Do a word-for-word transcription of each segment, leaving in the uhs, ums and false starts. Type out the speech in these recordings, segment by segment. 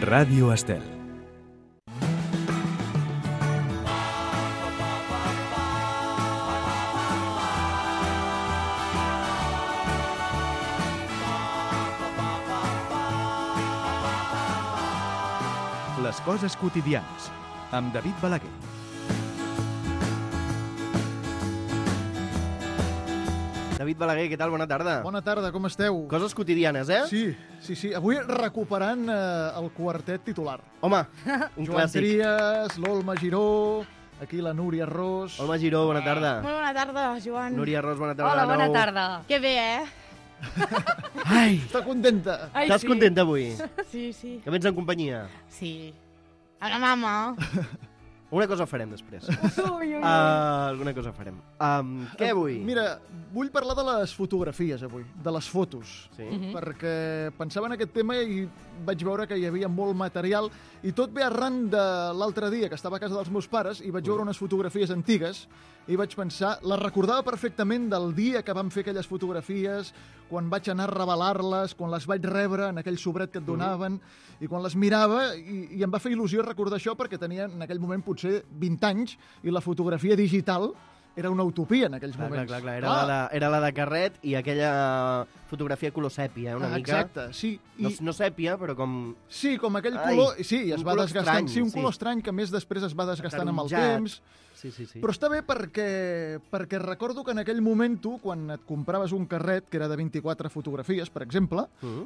Ràdio Estel. Les coses quotidianes, amb David Balaguer. David Balaguer, què tal? Bona tarda. Bona tarda, com esteu? Coses quotidianes, eh? Sí, sí, sí. Avui recuperant eh, el quartet titular. Home, un Joan clàssic. Trias, l'Olma Giró, aquí la Núria Ros. Olma Giró, bona tarda. Molt bona tarda, Joan. Núria Ros, bona tarda. Hola, de bona nou. tarda. Que bé, eh? Ai, Està contenta? Ai, estàs sí. contenta avui? Sí, sí. Que vens en companyia? Sí. A la mama. Una cosa farem després. Ui, ui, ui. Uh, alguna cosa farem. Um, què avui? Mira, vull parlar de les fotografies avui, de les fotos. Sí? Perquè pensava en aquest tema i vaig veure que hi havia molt material i tot ve arran de l'altre dia que estava a casa dels meus pares i vaig veure unes fotografies antigues i vaig pensar, les recordava perfectament del dia que vam fer aquelles fotografies, quan vaig anar a revelar-les, quan les vaig rebre en aquell sobret que et donaven, i quan les mirava, i, i em va fer il·lusió recordar això perquè tenia en aquell moment potser vint anys i la fotografia digital era una utopia en aquells Clar, clar, moments. clar, clar. Era, la de, era la de carret i aquella fotografia color sèpia, una Ah, mica. exacte, sí. No, I, no sèpia, però com... sí, com aquell Ai, color... Sí, es un va color desgastant. estrany, sí, un sí. color estrany que a més després es va desgastant amb el Ataronjat. temps. Sí, sí, sí. Però està bé perquè, perquè recordo que en aquell moment tu, quan et compraves un carret, que era de vint-i-quatre fotografies, per exemple, Mm.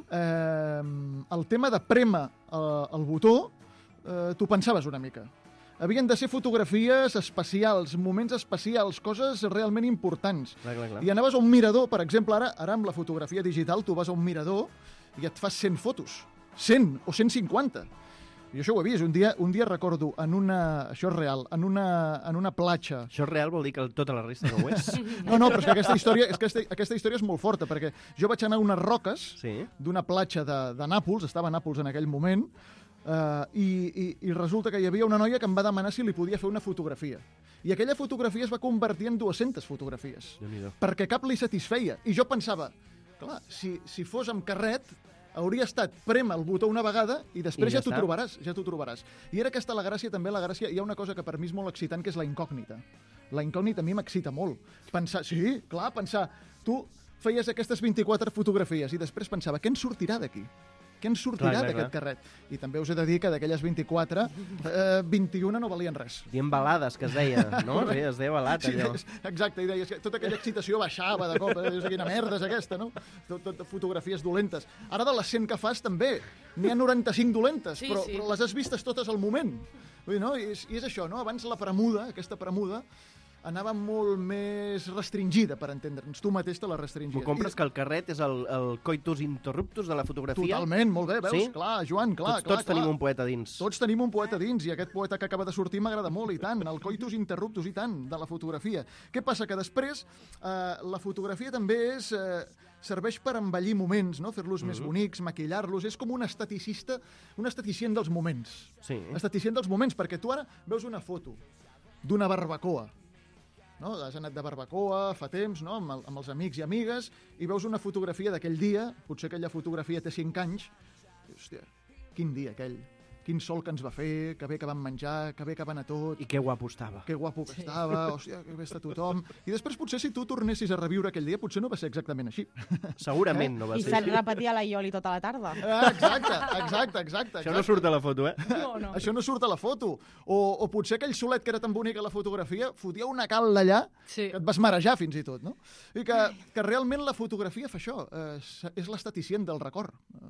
eh, el tema de prémer el, el botó, eh, tu pensaves una mica. Havien de ser fotografies especials, moments especials, coses realment importants. Clar, clar, clar. I anaves a un mirador, per exemple, ara, ara amb la fotografia digital, tu vas a un mirador i et fas cent fotos. cent o cent cinquanta. I això ho he vist. Un dia, un dia recordo, en una, això és real, en una, en una platja. Això és real, vol dir que tota la resta no ho és? No, no, però és que aquesta història, és que aquesta, aquesta història és molt forta, perquè jo vaig anar a unes roques Sí. d'una platja de, de Nàpols, estava a Nàpols en aquell moment, Uh, i, i, i resulta que hi havia una noia que em va demanar si li podia fer una fotografia. I aquella fotografia es va convertir en dues-centes fotografies, Déu-n'hi-do. perquè cap li satisfeia. I jo pensava, clar, si, si fos amb carret, hauria estat prema el botó una vegada i després I ja ja t'ho està. trobaràs, ja t'ho trobaràs. I era aquesta la gràcia, també la gràcia, hi ha una cosa que per mi és molt excitant, que és la incògnita. La incògnita a mi m'excita molt. Pensar, sí, clar, pensar, tu feies aquestes vint-i-quatre fotografies i després pensava, què en sortirà d'aquí? Què en sortirà Clar, clar, d'aquest clar. carret? I també us he de dir que d'aquelles vint-i-quatre, eh, vint-i-una no valien res. Dient balades, que es deia, no? Sí, es deia balat, Sí, allò. és- exacte, i deies que tota aquella excitació baixava de cop, eh? Dius, quina merda és aquesta, no? Tot, tot fotografies dolentes. Ara de les cent que fas també, n'hi ha noranta-cinc dolentes, Sí, però, sí. però les has vistes totes al moment. Vull dir, no? I és, I és això, no? Abans la premuda, aquesta premuda, anava molt més restringida, per entendre'ns. Tu mateix te la restringies. M'ho compres I- que el carret és el, el coitus interruptus de la fotografia? Totalment, molt bé, veus? Sí? Clar, Joan, clar, tots, clar. tots clar. tenim un poeta dins. Tots tenim un poeta dins, i aquest poeta que acaba de sortir m'agrada molt, i tant, el coitus interruptus, i tant, de la fotografia. Què passa? Que després eh, la fotografia també és, eh, serveix per embellir moments, no? Fer-los més bonics, maquillar-los. És com un esteticista, un esteticient dels moments. Sí. Esteticient dels moments, perquè tu ara veus una foto d'una barbacoa, no? Has anat de barbacoa fa temps, no? amb, el, amb els amics i amigues, i veus una fotografia d'aquell dia, potser aquella fotografia té cinc anys, i, hòstia, quin dia aquell, quin sol que ens va fer, que bé que vam menjar, que bé que va anar tot, I que guapo estava. que guapo que estava, hòstia, que bé està tothom. I després potser si tu tornessis a reviure aquell dia, potser no va ser exactament així. Segurament no va I ser se't així. repetia la Ioli tota la tarda. Ah, exacte, exacte, exacte. Això no exacte. surt a la foto, eh? No, no. Això no surt a la foto. O, o potser aquell solet que era tan bonic a la fotografia fotia una cal d'allà Sí. que et vas marejar fins i tot, no? I que, que realment la fotografia fa això, eh, és- és l'esteticient del record. Eh,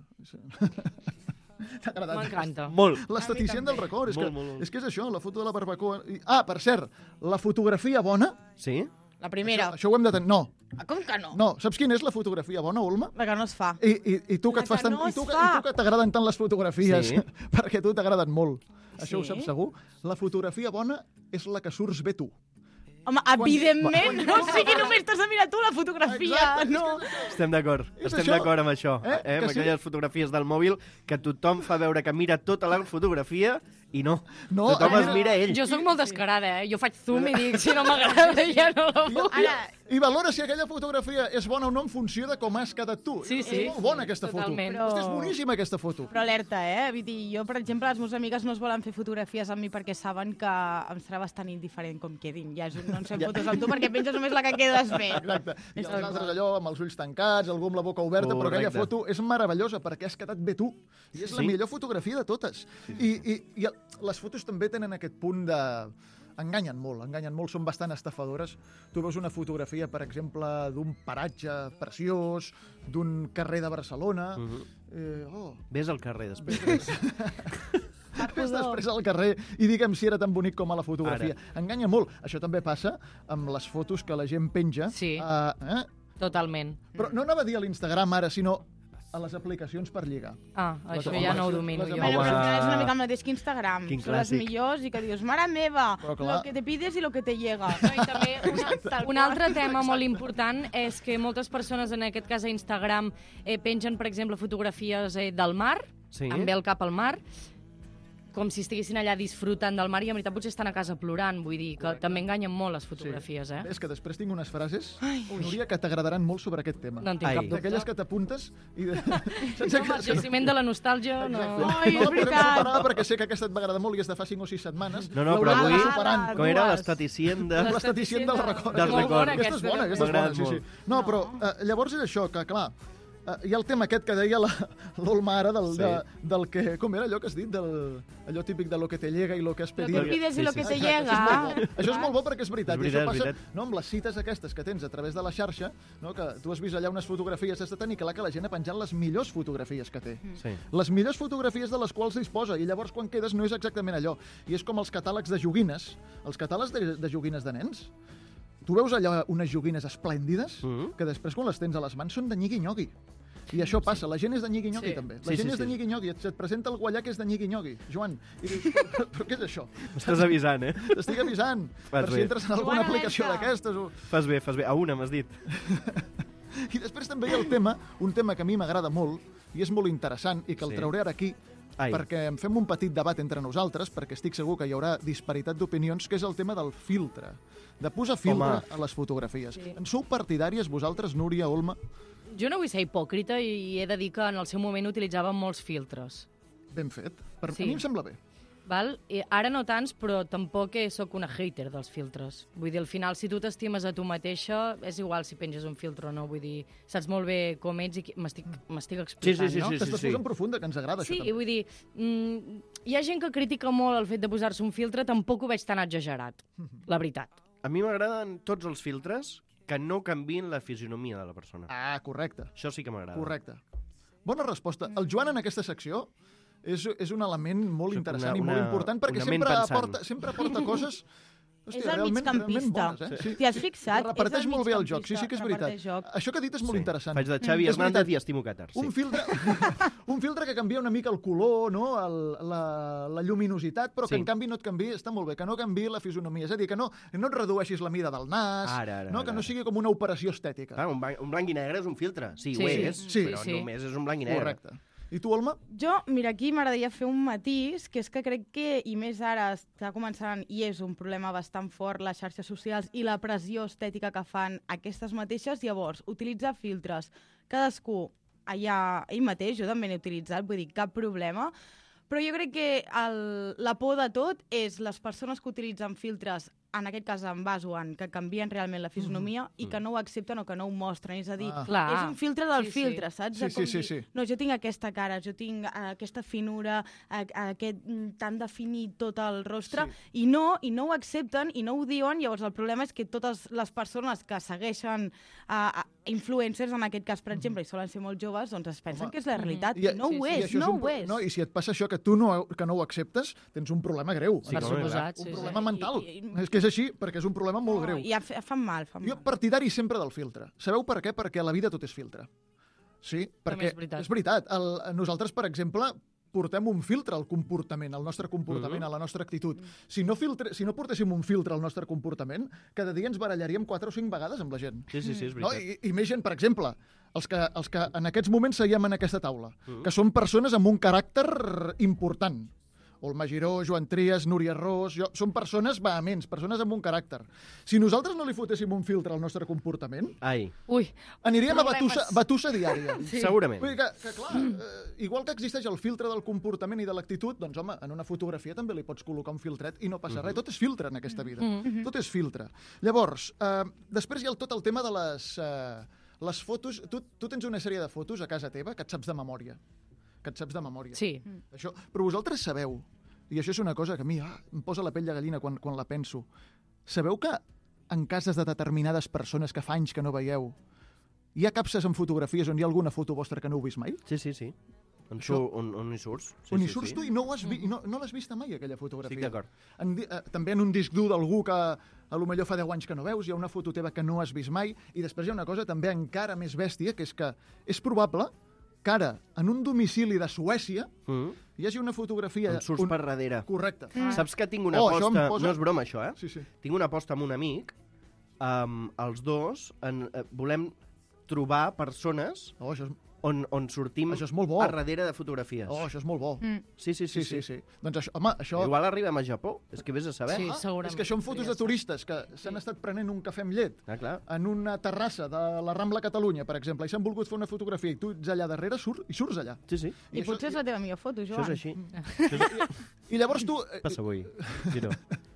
és- T'ha agradat? M'encanta. Molt. L'esteticient del record. És, Molt, que, molt, molt. és que és això, la foto de la barbacoa. I, ah, per cert, la fotografia bona... Sí? La primera. Això, això ho hem de tenir... No, Ah, com que no? no. Saps quina és la fotografia bona, Olma? La que no es fa. I, i, i tu que La et fas que tant, no i tu, es que- fa. i tu que t'agraden tant les fotografies, Sí. perquè a tu t'agraden molt. Això ho Sí? saps segur? La fotografia bona és la que surts bé tu. Home, evidentment, quan- o sigui, només t'has de mirar tu la fotografia, Exacte, és no? que- Estem d'acord. És Estem això. d'acord amb això. Eh? Eh? Que Amb sí? aquelles fotografies del mòbil que tothom fa veure que mira tota la fotografia I no, No, tothom a es veure- mira a ell. Jo sóc molt descarada, eh? Jo faig zoom i dic, si no m'agrada, ja no la I, vull. i, Ara- I valora si aquella fotografia és bona o no en funció de com has quedat tu. Sí, sí. És molt bona aquesta Totalment. foto. Hosti, és boníssima aquesta foto. Però alerta, eh? Vull dir, jo, per exemple, les meves amigues no es volen fer fotografies amb mi perquè saben que em serà bastant indiferent com quedin. Ja és un, no ens fem fotos amb tu perquè penges només la que quedes bé. Exacte. I És els tal altres qual. allò amb els ulls tancats, algú amb la boca oberta, però aquella Correcte. foto és meravellosa perquè has quedat bé tu. I és la Sí. millor fotografia de totes. I, i, i el- les fotos també tenen aquest punt de... Enganyen molt, enganyen molt, són bastant estafadores. Tu veus una fotografia, per exemple, d'un paratge preciós, d'un carrer de Barcelona... Uh -huh. eh, oh, Ves al carrer després. Ves després al carrer i digue'm si era tan bonic com a la fotografia. Ara. Enganya molt. Això també passa amb les fotos que la gent penja. Sí. A, eh? Totalment. Però no anava a dir a l'Instagram ara, sinó a les aplicacions per lligar. Ah, això Les ja no ho aplicacions- domino les jo. Bueno, però Home. és una mica el mateix que Instagram. Quin Són les clàssic. millors i que dius, mare meva, Però clar. lo que te pides i lo que te llega. No, i també una, Tal un altre tema molt important és que moltes persones, en aquest cas a Instagram, eh, pengen, per exemple, fotografies eh, del mar, Sí. amb el cap al mar, com si estiguessin allà disfrutant del mar i en veritat potser estan a casa plorant, vull dir, que Correcte. també enganyen molt les fotografies, eh? És que després tinc unes frases, Núria, que t'agradaran molt sobre aquest tema. No en tinc Ai. cap dubte. D'aquelles que t'apuntes i... De... Sense El jaciment de la nostàlgia, no... Ai, no la és podem veritat. superar perquè sé que aquesta et va agradar molt i és de fa cinc o sis setmanes. No, no, però L'haurem avui- d'anar superant. Com era Dues. l'estaticient de... L'estaticient del record. Del Molt record. bona Aquesta és bona, aquesta és M'ha bona, sí, sí. agradat No, però eh, llavors és això, que clar, eh, hi ha el tema aquest que deia la- l'Olma ara del, Sí. de, del que... Com era allò que has dit? Del, allò típic de lo que te llega i lo que has Lo pedido. que pides Sí, i lo sí, que sí. te Exacte, llega. Això és molt bo, això és molt bo perquè és veritat. És I veritat, això és passa veritat. no, amb les cites aquestes que tens a través de la xarxa, no, que tu has vist allà unes fotografies, has de tenir clar que la gent ha penjat les millors fotografies que té. Sí. Les millors fotografies de les quals disposa, i llavors quan quedes no és exactament allò. I és com els catàlegs de joguines. Els catàlegs de, de joguines de nens. Tu veus allà unes joguines esplèndides Mhm. que després quan les tens a les mans són de nyigui-nyogui. I això passa, la gent és de nyigui-nyogui Sí. també. La Sí, gent sí, és de sí. nyigui-nyogui, et, et presenta el guanyà que és de nyigui-nyogui. Joan, i dius, però, però què és això? M'estàs avisant, eh? T'estic avisant, Fas per bé. si entres en alguna Joan, aplicació alerta. d'aquestes. O... Fas bé, fas bé. A una, m'has dit. I després també hi ha el tema, un tema que a mi m'agrada molt, i és molt interessant, i que el Sí. trauré ara aquí, Ai. perquè en fem un petit debat entre nosaltres, perquè estic segur que hi haurà disparitat d'opinions, que és el tema del filtre, de posar filtre Home. a les fotografies. Sí. En sou partidàries vosaltres, Núria, Olma? Jo no vull ser hipòcrita i he de dir que en el seu moment utilitzàvem molts filtres. Ben fet. Per Sí. a mi em sembla bé. Val? I ara no tants, però tampoc eh, sóc una hater dels filtres. Vull dir, al final, si tu t'estimes a tu mateixa, és igual si penges un filtre o no. Vull dir, saps molt bé com ets i qui- m'estic m'estic explicant, sí, no? sí, T'estàs sí. posant profunda, que ens agrada Sí, això i també. vull dir, mm, hi ha gent que critica molt el fet de posar-se un filtre, tampoc ho veig tan exagerat, la veritat. A mi m'agraden tots els filtres que no canvien la fisionomia de la persona. Ah, correcte, Això sí que m'agrada. correcte. Bona resposta. El Joan en aquesta secció és, és un element molt Soc interessant una- i molt una- important perquè una ment sempre pensant. aporta, sempre aporta coses hòstia, És el realment, realment migcampista. bones. Eh? Sí. T'hi has fixat? Reparteix És el molt bé el joc, sí, migcampista, sí que és veritat. reparteix joc. Això que ha dit és molt Sí. interessant. Faig de Xavi És Hernández veritat. i estimo Qatar. Sí. Un filtre, un filtre que canvia una mica el color, no? el, la, la lluminositat, però que Sí. en canvi no et canvi, està molt bé, que no canvi la fisonomia. És a dir, que no, no et redueixis la mida del nas, Ara, ara, no? que ara. no sigui com una operació estètica. Clar, un, blanc, un blanc i negre és un filtre. Sí, Sí, ho sí, és, sí, però sí. només és un blanc i negre. Correcte. I tu, Olma? Jo, mira, aquí m'agradaria fer un matís, que és que crec que, i més ara està començant, i és un problema bastant fort, les xarxes socials i la pressió estètica que fan aquestes mateixes, llavors, utilitzar filtres, cadascú allà ell mateix, jo també n'he utilitzat, vull dir, cap problema, però jo crec que el, la por de tot és les persones que utilitzen filtres, en aquest cas en Basuan, que canvien realment la fisonomia mm. i que no ho accepten o que no ho mostren. És a dir, Ah. Clar. és un filtre del Sí, sí. filtre, saps? Sí, De com sí, sí, dir, sí. no, jo tinc aquesta cara, jo tinc uh, aquesta finura, uh, aquest mm, tan definit tot el rostre, Sí. i no i no ho accepten i no ho diuen, llavors el problema és que totes les persones que segueixen uh, influencers, en aquest cas, per exemple, i solen ser molt joves, doncs es pensen Home. que és la realitat, I- i no sí, ho sí, I és, això no un ho pro- és. No, I si et passa això que tu no, que no ho acceptes, tens un problema greu. Sí, Per clar, suposat, un sí, problema sí. mental. I- i- És que és així, perquè és un problema molt greu. No, i ja fa- fan mal, fan Jo mal. partidari sempre del filtre. Sabeu per què? Perquè a la vida tot és filtre. Sí, perquè és veritat. és veritat. El, nosaltres, per exemple, portem un filtre al comportament, al nostre comportament, Mhm. a la nostra actitud. Si no, filtre, si no portéssim un filtre al nostre comportament, cada dia ens barallaríem quatre o cinc vegades amb la gent. Sí, sí, sí, és No? veritat. I, I més gent, per exemple, els que, els que en aquests moments seiem en aquesta taula, Mhm. que són persones amb un caràcter important. Olma Giró, Joan Trias, Núria Ros... Jo, són persones vehements, persones amb un caràcter. Si nosaltres no li fotéssim un filtre al nostre comportament, Ai, Ui, aniríem Problemes. a batussa, batussa diària. sí. segurament. Vull dir que, que clar, eh, igual que existeix el filtre del comportament i de l'actitud, doncs, home, en una fotografia també li pots col·locar un filtret i no passa res. Tot és filtre en aquesta vida. Tot és filtre. Llavors, eh, després hi ha el, tot el tema de les, eh, les fotos. Tu, tu tens una sèrie de fotos a casa teva que et saps de memòria. Que et saps de memòria. sí. Això, però vosaltres sabeu, i això és una cosa que a mi ah, em posa la pell de gallina quan, quan la penso, sabeu que en cases de determinades persones que fa anys que no veieu, hi ha capses amb fotografies on hi ha alguna foto vostra que no heu vist mai? Sí, sí, sí. On, Això- su, on, on hi surts. Sí, on hi sí, surts sí. tu i no, ho has vi no, no l'has vista mai, aquella fotografia. Estic d'acord. En, di- eh, també en un disc dur d'algú que a lo millor fa deu anys que no veus, hi ha una foto teva que no has vist mai, i després hi ha una cosa també encara més bèstia, que és que és probable que ara, en un domicili de Suècia, Mm. hi hagi una fotografia... On surts per darrere. Correcte. Saps que tinc una Oh, això em aposta... posa- No és broma, això, eh? Sí, sí. Tinc una aposta amb un amic. Um, els dos en, eh, volem trobar persones Oh, això és, on, on sortim Això és molt bo. a darrere de fotografies. oh, això és molt bo. Mm. Sí, sí, sí. Sí, sí, sí. Doncs això, home, això... Igual arribem a Japó, és que vés a saber. Sí. Ah, segurament. és que això en fotos de turistes que s'han estat prenent un cafè amb llet Ah, clar. en una terrassa de la Rambla Catalunya, per exemple, i s'han volgut fer una fotografia i tu ets allà darrere surt, i surts allà. Sí, sí. I, això- potser és la teva millor foto, Això Joan. és així. I llavors tu... eh, Passa avui, Giro.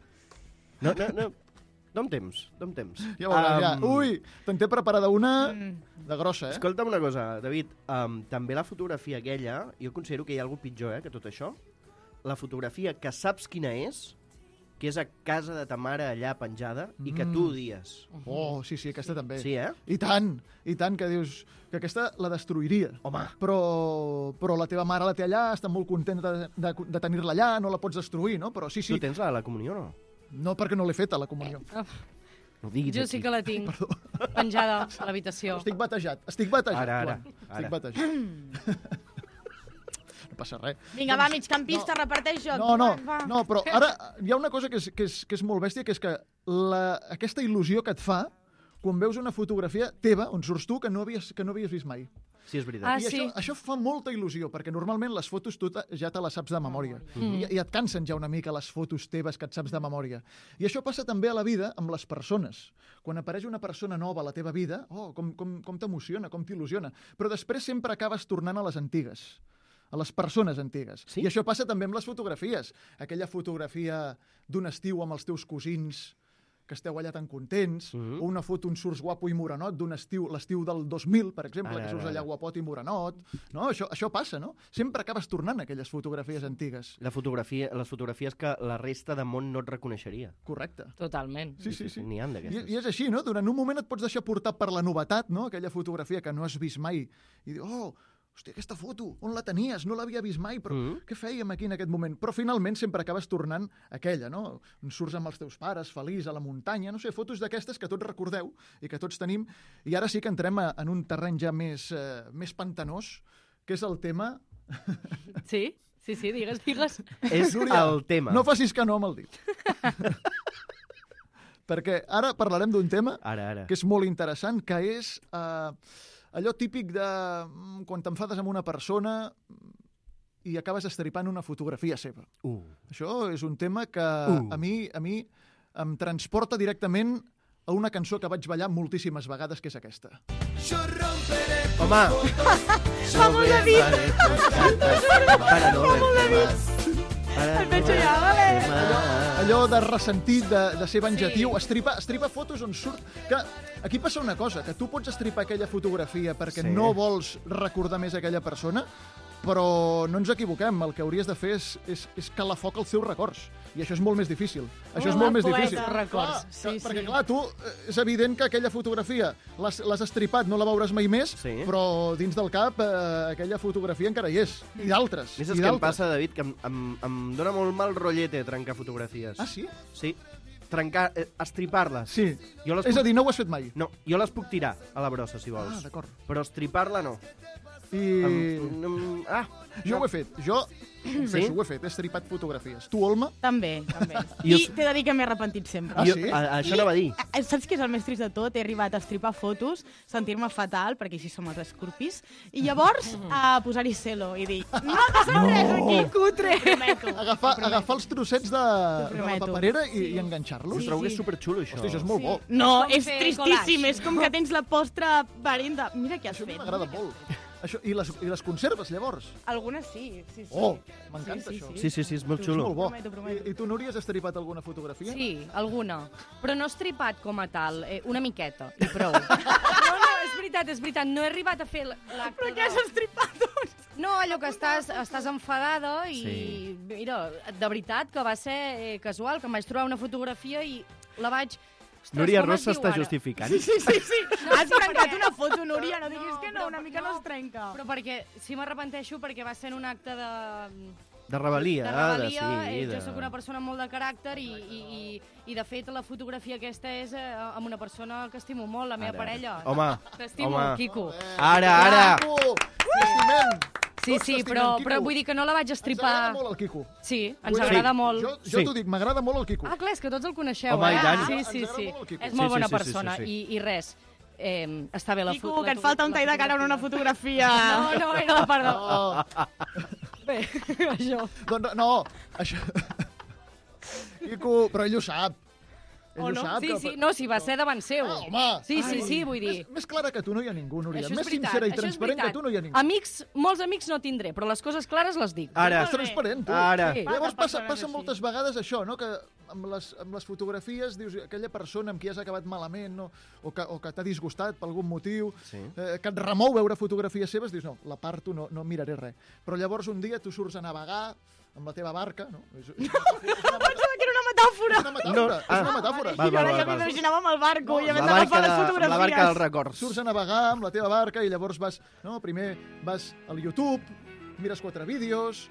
No, no, no. Dom temps, dom temps. Ja veuràs, ja. Am, Ui, te'n té preparada una Mm. de grossa, eh? Escolta'm una cosa, David. Um, també la fotografia aquella, jo considero que hi ha alguna pitjor, eh, que tot això. La fotografia que saps quina és, que és a casa de ta mare allà penjada, i que tu odies. Oh, sí, sí, aquesta també. Sí, eh? I tant, i tant, que dius que aquesta la destruiria. Home. Però, però la teva mare la té allà, està molt contenta de, de, de tenir-la allà, no la pots destruir, no? Però sí, sí, Tu tens la de la comunió o no? no perquè no l'he feta, la comunió. No ho diguis Jo aquí. sí que la tinc penjada a l'habitació. Estic batejat, estic batejat, Ara, ara, Joan. ara. Estic batejat. No passa res. Vinga, va, migcampista, reparteix joc. No, no, Va, va. no, però ara hi ha una cosa que és, que és, que és molt bèstia, que és que la, aquesta il·lusió que et fa quan veus una fotografia teva, on surts tu, que no havies, que no havies vist mai. Sí, és veritat. Ah, I sí. això, això fa molta il·lusió, perquè normalment les fotos tu te- ja te les saps de memòria. I, I et cansen ja una mica les fotos teves que et saps de memòria. I això passa també a la vida amb les persones. Quan apareix una persona nova a la teva vida, oh, com, com, com t'emociona, com t'il·lusiona. Però després sempre acabes tornant a les antigues, a les persones antigues. Sí? I això passa també amb les fotografies. Aquella fotografia d'un estiu amb els teus cosins, que esteu allà tan contents, Mhm. o una foto on surts guapo i morenot d'un estiu, l'estiu del dos mil, per exemple, Ara, que surts ara, allà ara. guapot i morenot. No? Això, això passa, no? Sempre acabes tornant a aquelles fotografies antigues. La fotografia, les fotografies que la resta de món no et reconeixeria. Correcte. Totalment. Sí, sí, sí. N'hi ha I, d'aquestes. I és així, no? Durant un moment et pots deixar portar per la novetat, no? Aquella fotografia que no has vist mai. I dius, oh, hòstia, aquesta foto, on la tenies? No l'havia vist mai, però Mhm. què fèiem aquí en aquest moment? Però finalment sempre acabes tornant a aquella, no? On surts amb els teus pares, feliç, a la muntanya, no sé, fotos d'aquestes que tots recordeu i que tots tenim. I ara sí que entrem a, en un terreny ja més, eh, més pantanós, que és el tema... Sí? Sí, sí, digues, digues. És Núria, el tema. No facis que no amb el dit. Perquè ara parlarem d'un tema Ara, ara. que és molt interessant, que és eh, allò típic de mm, quan t'enfades amb una persona i acabes estripant una fotografia seva. Uh. Això és un tema que Uh. a mi a mi em transporta directament a una cançó que vaig ballar moltíssimes vegades, que és aquesta. Home! Vamos, David! Para, no, El pecho ja, vale. Allò de ressentit, de, de ser venjatiu, sí. estripa, estripa fotos on surt... Que aquí passa una cosa, que tu pots estripar aquella fotografia perquè Sí. no vols recordar més aquella persona, però no ens equivoquem, el que hauries de fer és, és, és calar foc als teus records. I això és molt més difícil. Això és Hola, molt més poeta. difícil. Records, Clar, sí, que, perquè, sí. clar, tu, eh, és evident que aquella fotografia l'has l'has estripat, no la veuràs mai més, Sí. però dins del cap eh, aquella fotografia encara hi és. I d'altres. Més i és que em d'altres. passa, David, que em, em, em dona molt mal rotllete trencar fotografies. Ah, sí? Sí. Trencar, eh, estripar-les. Sí. Jo les És puc... a dir, no ho has fet mai. No, jo les puc tirar a la brossa, si vols. Ah, d'acord. Però estripar-la no. I... Um, um, ah, Jo ho he fet. Jo confesso, Sí? ho he fet. He estripat fotografies. Tu, Olma? També, també. I I us- t'he de dir que m'he arrepentit sempre. Ah, jo, sí? a, això anava a dir. I, saps què és el més trist de tot? He arribat a estripar fotos, sentir-me fatal, perquè així som els escorpis, i llavors a posar-hi celo i dir, no ha passat no. res aquí, cutre. Prometo. Agafar, agafar els trossets de, de la prometo. paperera i, i enganxar-los? Us trobo que és superxulo, això. Hosti, això és molt bo. No, És com és fer tristíssim, collage. és com que tens la postre parent de... Mira què has Això a mi fet. m'agrada molt. Això, i, les, I les conserves, llavors? Algunes sí, sí, sí. Oh, m'encanta Sí, sí, això. sí. Sí, sí, sí, és molt És xulo. molt bo. Prometo, prometo. I, I tu, Núria, has estripat alguna fotografia? Sí, alguna. Però no estripat com a tal, eh, una miqueta, i prou. No, no, és veritat, és veritat. No he arribat a fer l'acte Però què has de... estripat, doncs? No, allò que estàs, estàs enfadada i, Sí. mira, de veritat que va ser eh, casual, que em vaig trobar una fotografia i la vaig... Ostres, Núria com Ros es diu s'està ara? justificant. Sí, sí, sí. sí. No, Has sí, trencat perquè- una foto, Núria, no diguis No, que no, però- una mica no, es trenca. Però perquè sí m'arrepenteixo perquè va ser en un acte de... De rebel·lia. de ah, rebel·lia, de, sí, eh, de... jo sóc una persona molt de caràcter i, i, i, i de fet la fotografia aquesta és eh, amb una persona que estimo molt, la meva Ara. parella. Home, T'estimo, home. Quico. Ara, ara! Quico! T'estimem! Sí, Tots sí, t'estimem, però, Quico. però vull dir que no la vaig Ens estripar... agrada molt el Quico. Sí, ens Vull dir- agrada molt. Jo, jo Sí. t'ho dic, m'agrada molt el Quico. Ah, clar, és que tots el coneixeu, Home, eh? i tant. Sí, Ens sí, agrada sí. molt el Quico. És Sí, molt sí, bona sí, sí, persona. sí, sí. I, I res, eh, està bé la Quico, foto. que et falta un tall de cara en una fotografia. No, no, era de perdó. Oh, Bé, això. doncs no, això... Quico, però ell ho sap. Ell O ho no? sap. Sí, que... sí, no, si va ser davant seu. Ah, home! Sí, sí, Ai, sí, vull dir... Més, més clara que tu no hi ha ningú, Núria. Això és Més veritat, sincera i això és transparent que veritat. tu no hi ha ningú. Amics, molts amics no tindré, però les coses clares les dic. Ara, És transparent, tu. ara. Sí. Llavors Falta passa, persones passa així. moltes vegades això, no? Que amb les, amb les fotografies dius aquella persona amb qui has acabat malament no? o que, o que t'ha disgustat per algun motiu, Sí. eh, que et remou veure fotografies seves, dius no, l'aparto, no, no miraré res. Però llavors un dia tu surts a navegar amb la teva barca, no? És, és, una, Pensava que era una metàfora. és una metàfora, No, és ah. una metàfora. Val, I val, ara val, ja val. m'imaginava amb el barco i No, hem La d'agafar barca, les de, fotografies. la barca dels records. Surts a navegar amb la teva barca i llavors vas, no, primer vas al YouTube, mires quatre vídeos...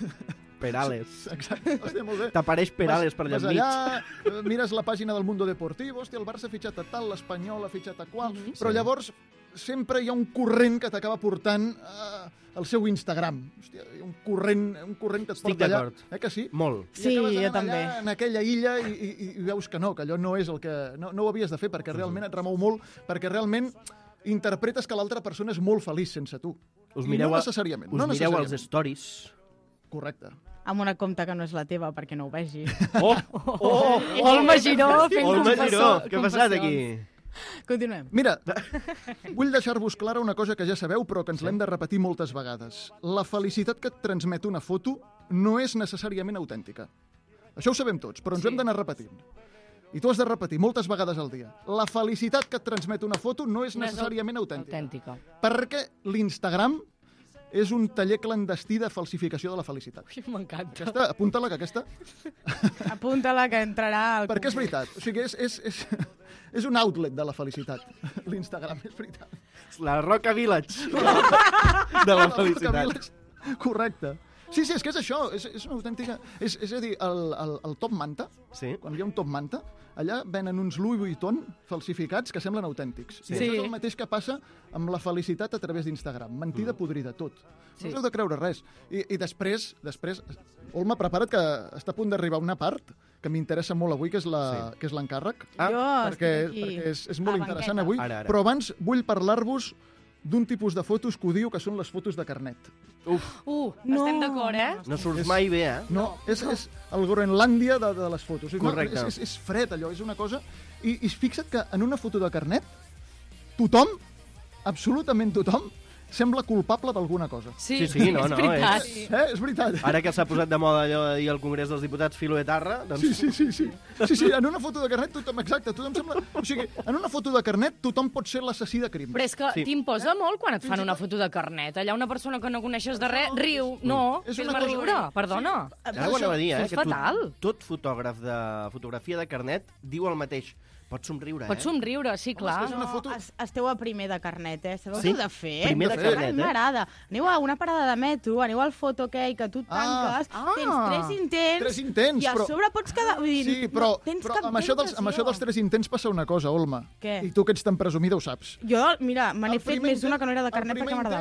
Perales. Exacte, hòstia, molt bé. T'apareix Perales per allà vas enmig. allà, eh, mires la pàgina del Mundo Deportivo, hòstia, el Barça ha fitxat a tal, l'Espanyol ha fitxat a qual, Mhm. però Sí. llavors sempre hi ha un corrent que t'acaba portant eh, al seu Instagram. Hòstia, hi ha un corrent, un corrent que et Estic porta allà. d'acord. Eh que sí? Molt. I Sí, acabes jo anant també. allà, en aquella illa, i, i, i veus que no, que allò no és el que... No, no ho havies de fer, perquè realment et remou molt, perquè realment interpretes que l'altra persona és molt feliç sense tu. Us I mireu, no a- necessàriament. us no mireu els necessàriament. stories. Correcte. Amb una compta que no és la teva, perquè no ho vegi. Oh! Oh! Olma Giró fent Olma confessó- Giró, què ha passat aquí? confessions. Continuem. Mira, vull deixar-vos clara una cosa que ja sabeu, però que ens l'hem de repetir moltes vegades. La felicitat que et transmet una foto no és necessàriament autèntica. Això ho sabem tots, però ens Sí. ho hem d'anar repetint. I tu has de repetir moltes vegades al dia. La felicitat que et transmet una foto no és No és necessàriament autèntica. Autèntica. Perquè l'Instagram és un taller clandestí de falsificació de la felicitat. Ui, m'encanta. Aquesta, apunta-la, que aquesta... Apunta-la que entrarà al... Perquè és veritat. O sigui, és, és, és, és un outlet de la felicitat. L'Instagram, és veritat. La Roca Village de la felicitat. Correcte. Sí, sí, és que és això, és, és una autèntica... És, és a dir, el, el, el top manta, Sí. quan hi ha un top manta, allà venen uns Louis Vuitton falsificats que semblen autèntics. Sí. I això Sí. és el mateix que passa amb la felicitat a través d'Instagram. Mentida podrida, tot. Sí. No us heu de creure res. I, i després, després, Olma, prepara't que està a punt d'arribar una part que m'interessa molt avui, que és la- que és l'encàrrec. Ah, Jo perquè, estic aquí. perquè és, és molt a interessant banqueta. avui, Ara, ara. però abans vull parlar-vos d'un tipus de fotos que ho diu, que són les fotos de carnet. Uf, Uh, No. estem d'acord, eh? no surts És- mai bé, eh? No, és, és el Groenlàndia de, de les fotos. És, Correcte. No, és, és, és fred, allò, és una cosa... I, I fixa't que en una foto de carnet, tothom, absolutament tothom, sembla culpable d'alguna cosa. Sí, sí, no, és no, veritat. és- Eh? És veritat. Ara que s'ha posat de moda allò de dir al Congrés dels Diputats filoetarra, doncs... Sí, sí, sí, sí. Sí, sí, en una foto de carnet tothom, exacte, tothom sembla... O sigui, en una foto de carnet tothom pot ser l'assassí de crims. Però és que Sí. t'imposa molt quan et fan Fins i una tot- foto de carnet. Allà una persona que no coneixes de res riu. No, És fes-me una cosa- riure, perdona. Ara ho anava a dir, eh? Això és Que tot, fatal. tot fotògraf de fotografia de carnet diu el mateix. Pots somriure, Pots eh? somriure, sí, clar. és una foto- Es, esteu a primer de carnet, eh? Sabeu Sí? què heu de fer? Primer de Heu fer, carnet, eh? M'agrada. Aneu a una parada de metro, aneu al photokey, que tu Ah. tanques, Ah. tens tres intents, Tres intents, i a però- sobre pots quedar... Vull dir, Sí, no però, tens però cap amb, això dels, amb ocasió. això dels tres intents passa una cosa, Olma. Què? I tu que ets tan presumida ho saps. Jo, mira, me n'he El fet primer més d'una intent- que no era de el carnet primer perquè m'agradava. intent-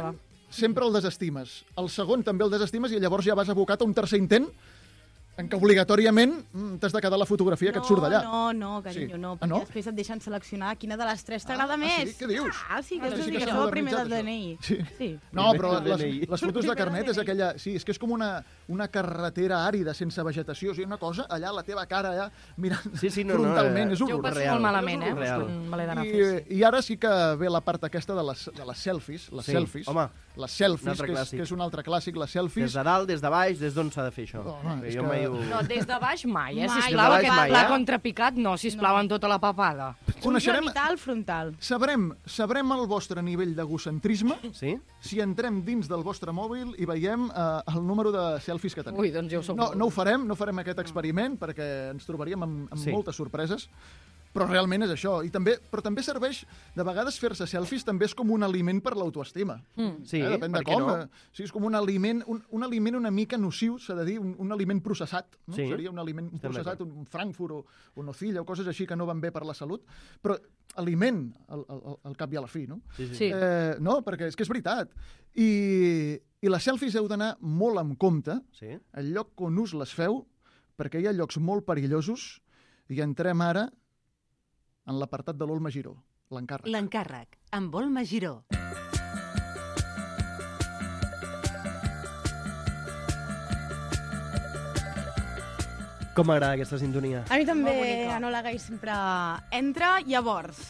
sempre el desestimes. El segon també el desestimes i llavors ja vas abocat a un tercer intent en què obligatòriament mm, t'has de quedar la fotografia que et surt d'allà. No, no, carinyo, Sí. no, Ah, perquè no? després et deixen seleccionar quina de les tres Ah, t'agrada més. sí? Què dius? Ah, sí, que Ah, és sí que una s'ha indicació primer del modernitzat, D N I. Sí. Sí. No, però Primer les, D N I. les fotos de Primer carnet D N I. és aquella... Sí, és que és com una, una carretera àrida sense vegetació. O sigui, una cosa, allà la teva cara allà mirant Sí, sí, no, no, frontalment. eh, és Jo ho horrorós. passo Real. molt malament, eh? Real. Quan me l'he d'anar a I, fer. I ara sí que ve la part aquesta de les, de les selfies. Les Sí, selfies. home, les un selfies, altre que és, clàssic. que és un altre clàssic. Les Des selfies... de dalt, des de baix, des d'on s'ha de fer això? Home, Perquè és jo que- mai ho... No, des de baix mai, eh? Mai. Sisplau, Des de baix aquest mai, pla eh? contrapicat, no, sisplau, No. en tota la papada. Coneixerem, Frontal, frontal. sabrem, sabrem el vostre nivell d'egocentrisme Sí? si entrem dins del vostre mòbil i veiem eh, el número de selfies que teniu. Ui, doncs jo ho soc No, molt. no ho farem, no farem aquest experiment perquè ens trobaríem amb, amb Sí. moltes sorpreses, però realment és això. I també, però també serveix, de vegades fer-se selfies també és com un aliment per l'autoestima. Mm. Sí, eh? Depèn per de què com. no? eh? Sí, és com un aliment, un, un aliment una mica nociu, s'ha de dir, un, un aliment processat. No? Sí. Seria un aliment Estem processat, d'acord. un Frankfurt o, o nocilla o coses així que no van bé per la salut, però aliment al, al, al cap i a la fi, no? Sí, sí. Sí. Eh, no, perquè és que és veritat. I, i les selfies heu d'anar molt amb compte, Sí? el lloc on us les feu, perquè hi ha llocs molt perillosos i entrem ara en l'apartat de l'Olma Giró, l'encàrrec. L'encàrrec, amb Olma Giró. Com m'agrada aquesta sintonia? A mi també, Molt bonica. Enola Gay sempre entra. Llavors,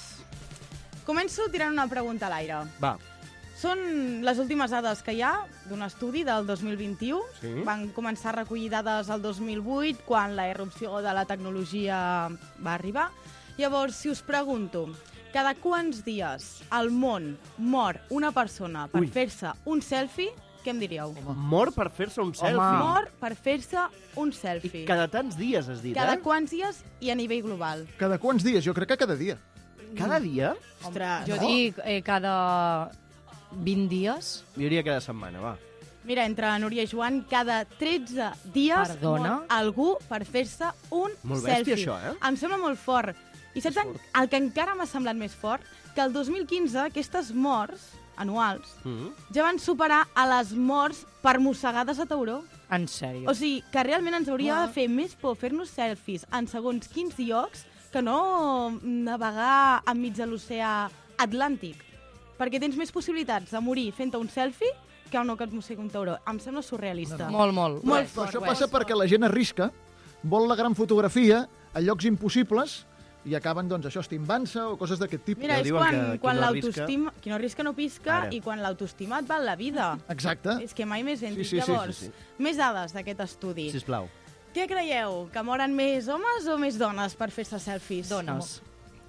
començo tirant una pregunta a l'aire. Va. Són les últimes dades que hi ha d'un estudi del dos mil vint-i-u. Sí. Van començar a recollir dades el dos mil vuit, quan la irrupció de la tecnologia va arribar. Llavors, si us pregunto, cada quants dies al món mor una persona per Ui. fer-se un selfie, què em diríeu? Mor per fer-se un selfie. Mor per fer-se un I selfie. cada tants dies has dit, Cada eh? quants dies i a nivell global. Cada quants dies? Jo crec que cada dia. Cada dia? Ostres, Jo No? dic eh, cada vint dies. Jo diria cada setmana, va. Mira, entre Núria i Joan, cada tretze dies Perdona? mor algú per fer-se un Molt bèstia, selfie. això, eh? Em sembla molt fort. I saps en- el que encara m'ha semblat més fort? Que el dos mil quinze aquestes morts anuals Mm. ja van superar a les morts per mossegades a tauró. En sèrio. O sigui, que realment ens hauria Uah. de fer més por fer-nos selfies en segons quins llocs que no navegar enmig de l'oceà Atlàntic. Perquè tens més possibilitats de morir fent-te un selfie que no que et mossegui un tauró. Em sembla surrealista. Molt, molt. Molt Però fort. això ho passa és. perquè la gent arrisca, vol la gran fotografia a llocs impossibles i acaben, doncs, això, estimbant-se o coses d'aquest tipus. Mira, Ja és diuen quan, que qui quan no l'autoestima... Qui no arrisca no pisca Ara. i quan l'autoestima et val la vida. Exacte. És que mai més ben Sí, dit. sí, sí, Llavors, sí, sí. més dades d'aquest estudi. Sisplau. Què creieu? Que moren més homes o més dones per fer-se selfies? Dones.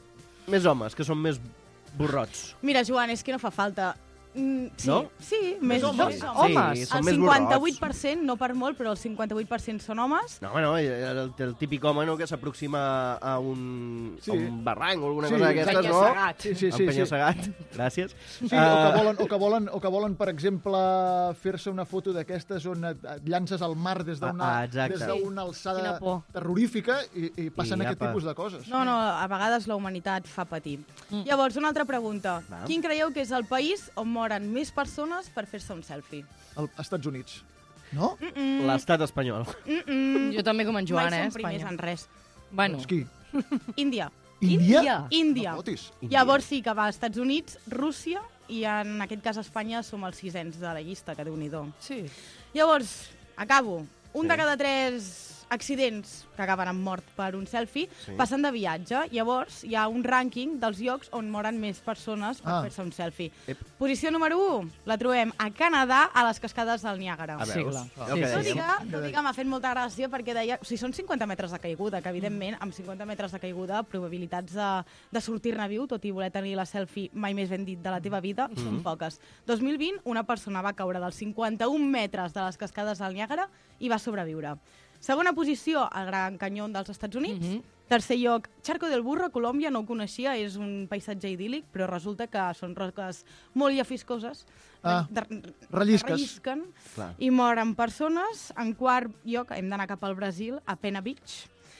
Més homes, que són més borrots. Mira, Joan, és que no fa falta. Mm, sí, No? sí, més, homes? més Sí, homes. són El més cinquanta-vuit per cent, no per molt, però el cinquanta-vuit per cent són homes. No, home, no, el, el típic home no, que s'aproxima a, un, Sí. a un barranc o alguna Sí, cosa d'aquestes, no? Penya-segat. Sí, sí, Un sí. sí. penya-segat. Gràcies. Sí, o, que Ah, volen, o, que volen, o que volen, per exemple, fer-se una foto d'aquestes on et, et llances al mar des d'una Ah, ah, exacte. des d'una alçada Quina por. terrorífica i, i passen I aquest apa. tipus de coses. No, no, a vegades la humanitat fa patir. Mm. Llavors, una altra pregunta. Va. Quin creieu que és el país on moren més persones per fer-se un selfie? Als Estats Units. No? Mm-mm. L'estat espanyol. Mm-mm. Jo també com en Joan, Mai eh, són primers Espanya. en res. Bueno, Doncs qui? Índia. Índia? Índia. No fotis. Llavors sí que va als Estats Units, Rússia, i en aquest cas Espanya som els sisens de la llista, que déu-n'hi-do. sí. Llavors, acabo. Un Sí. de cada tres accidents que acaben amb mort per un selfie Sí. passen de viatge. Llavors, hi ha un rànquing dels llocs on moren més persones per Ah. fer-se un selfie. Ep. Posició número u, la trobem a Canadà, a les cascades del Niàgara. A Sí, veure, clar. el Sí, que sí, Tot i, dèiem. que, tot i que m'ha fet molta gràcia perquè deia... O sigui, són cinquanta metres de caiguda, que evidentment amb cinquanta metres de caiguda probabilitats de, de sortir-ne viu, tot i voler tenir la selfie mai més ben dit de la teva vida, són poques. dos mil vint, una persona va caure dels cinquanta-un metres de les cascades del Niàgara i va sobreviure. Segona posició, el Gran Canyón dels Estats Units. Mhm. Tercer lloc, Charco del Burro, Colòmbia, no ho coneixia, és un paisatge idíl·lic, però resulta que són roques molt llafiscoses, Ah, de- de- rellisques. rellisquen Clar. i moren persones. En quart lloc, hem d'anar cap al Brasil, a Pena Beach.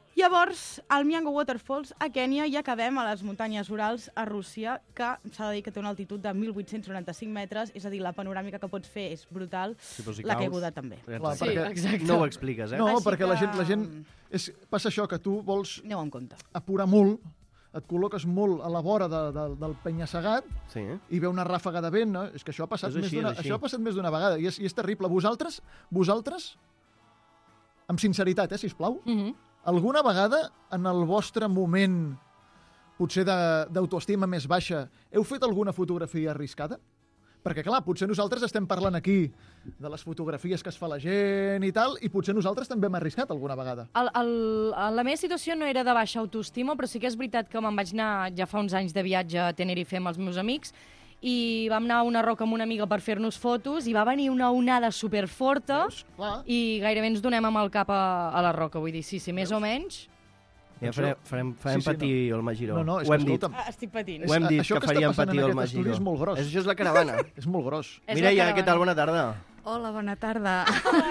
Llavors, al Miango Waterfalls, a Kènia, i acabem a les muntanyes Urals, a Rússia, que s'ha de dir que té una altitud de mil vuit-cents noranta-cinc metres, és a dir, la panoràmica que pots fer és brutal, Sí, però si la caus- caiguda també. Clar, Sí, perquè... exacte. No ho expliques, eh? No, Així perquè la que- gent, la gent és, passa això, que tu vols Aneu en compte. apurar molt, et col·loques molt a la vora de, de, del penya-segat Sí. i ve una ràfaga de vent, no? És que això ha passat, És més així, d'una, és així. això ha passat més d'una vegada i és, i és terrible. Vosaltres, vosaltres, amb sinceritat, eh, sisplau, Mhm. alguna vegada en el vostre moment potser de- d'autoestima més baixa heu fet alguna fotografia arriscada? Perquè, clar, potser nosaltres estem parlant aquí de les fotografies que es fa la gent i tal, i potser nosaltres també hem arriscat alguna vegada. El, el, la meva situació no era de baixa autoestima, però sí que és veritat que me'n vaig anar ja fa uns anys de viatge a Tenerife amb els meus amics i vam anar a una roca amb una amiga per fer-nos fotos i va venir una onada superforta Veus? Clar. i gairebé ens donem amb el cap a, a la roca. Vull dir, sí, sí, més o menys. Ja farem, farem, farem Sí, sí, patir el Magiró. No, no, és Ho que, hem dit. escolta'm, Ah, estic patint. Ho hem dit, això que que està faríem passant patir en el aquest estudi Magiró. és molt gros. Això és la caravana. És molt gros. És la Mireia, caravana. què tal? Bona tarda. Hola, bona tarda.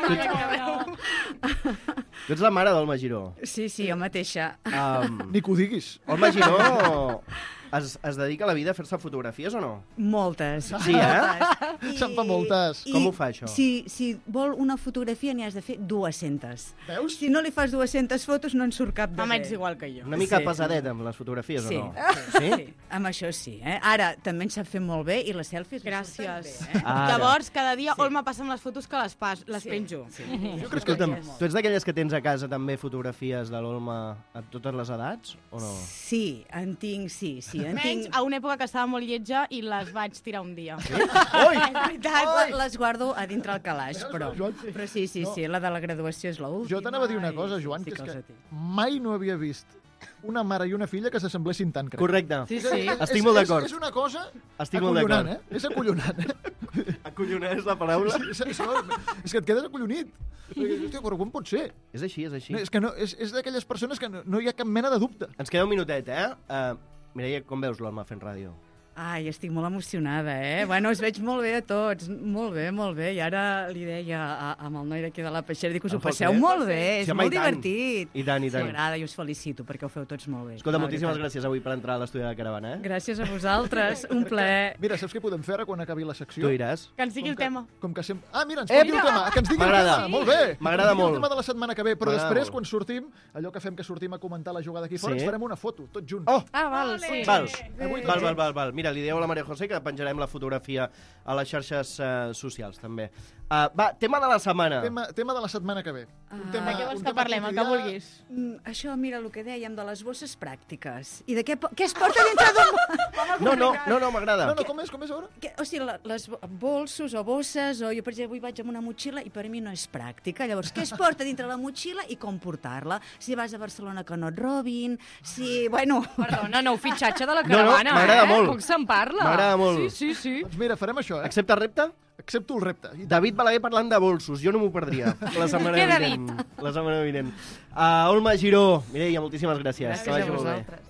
Tu ets la mare del Magiró. Sí, sí, jo mateixa. Um, Ni que ho diguis. el Magiró es, es dedica a la vida a fer-se fotografies o no? Moltes. Sí, eh? I- Se'n fa moltes. Com ho fa, això? Si, si vol una fotografia, n'hi has de fer dues-centes. Veus? Si no li fas dues-centes fotos, no en surt cap de Home, bé. ets igual que jo. Una mica Sí. pesadet amb les fotografies Sí. o no? Sí? sí, amb això sí. Eh? Ara, també en sap fer molt bé i les selfies li surten Gràcies. bé. Eh? Ara. Llavors, cada dia Olma passa amb les fotos que les, pas, les Sí, penjo. sí. Jo crec que Escolta'm, tu ets d'aquelles que tens a casa també fotografies de l'Olma a totes les edats o no? Sí, en tinc, sí, sí. En Menys tinc... a una època que estava molt lletja i les vaig tirar un dia. Oi! És veritat, les guardo a dintre el calaix, però, Joan? però sí, sí, sí, la de la graduació és l'última. Jo t'anava a dir una cosa, i Joan, sí que és els que tinc. mai no havia vist una mare i una filla que s'assemblessin tant, crec. Correcte. Sí, sí. Estic És- molt és- d'acord. És una cosa Estic molt acollonant, d'acord. eh? És acollonant, eh? Acollonant és la paraula? Sí, és, és, és que et quedes acollonit. Hòstia, però com pot ser? És així, és així. No, és que no, és, és d'aquelles persones que no, no hi ha cap mena de dubte. Ens queda un minutet, eh? Uh, Mireia, com veus l'Olma fent ràdio? Ai, estic molt emocionada, eh? Bueno, us veig molt bé a tots, molt bé, molt bé. I ara li deia a, amb el noi d'aquí de la Peixera, dic que us ho Em pot passeu fer? molt bé, és Sí, home, molt i tant. divertit. I tant, i tant. M'agrada i us felicito perquè ho feu tots molt bé. Escolta, la moltíssimes veritat. gràcies avui per entrar a l'estudi de la caravana, eh? Gràcies a vosaltres, un plaer. Mira, saps què podem fer ara quan acabi la secció? Tu diràs. Que ens digui el que, tema. Com que sempre... Ah, mira, ens Eh, pot dir el tema. Que ens digui el m'agrada. tema. Molt bé. M'agrada Ens digui molt. el tema de la setmana que ve. Però M'agrada després, molt. quan sortim, allò que fem que sortim a comentar la jugada aquí fora, Sí. ens farem una foto, tots junts. Oh! Ah, val, sí. Val. Avui Val, val, val, val. Mira, li dieu a la Maria José que penjarem la fotografia a les xarxes uh, socials, també. Uh, va, tema de la setmana. Tema, tema de la setmana que ve. Un tema, De què vols un que tema parlem, el que quotidià. vulguis? Mm, Això, mira, el que dèiem de les bosses pràctiques. I de què, po- què es porta dintre d'un... No, no, no, no m'agrada. No, no, com és, com és, a veure? Que, o sigui, la- les bo- bolsos o bosses, o jo, per exemple, avui vaig amb una motxilla i per a mi no és pràctica. Llavors, què es porta dintre la motxilla i com portar-la? Si vas a Barcelona que no et robin, si... Bueno... Perdona, nou fitxatge de la No, no, caravana, m'agrada eh? molt. Poc se'n parla. M'agrada molt. Sí, sí, sí. Doncs mira, farem això, eh? Accepta el repte? Accepto el repte. I David Balaguer parlant de bolsos, jo no m'ho perdria. La setmana Queda vinent. La setmana vinent. Uh, Olma Giró, Mireia, moltíssimes gràcies. Gràcies Que vagi a molt bé. vosaltres.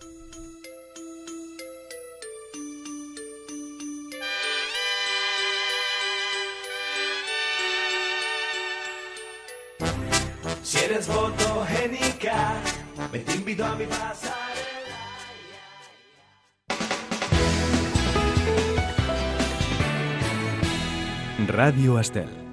Si eres fotogénica, me te invito a mi pasarela. Ràdio Estel.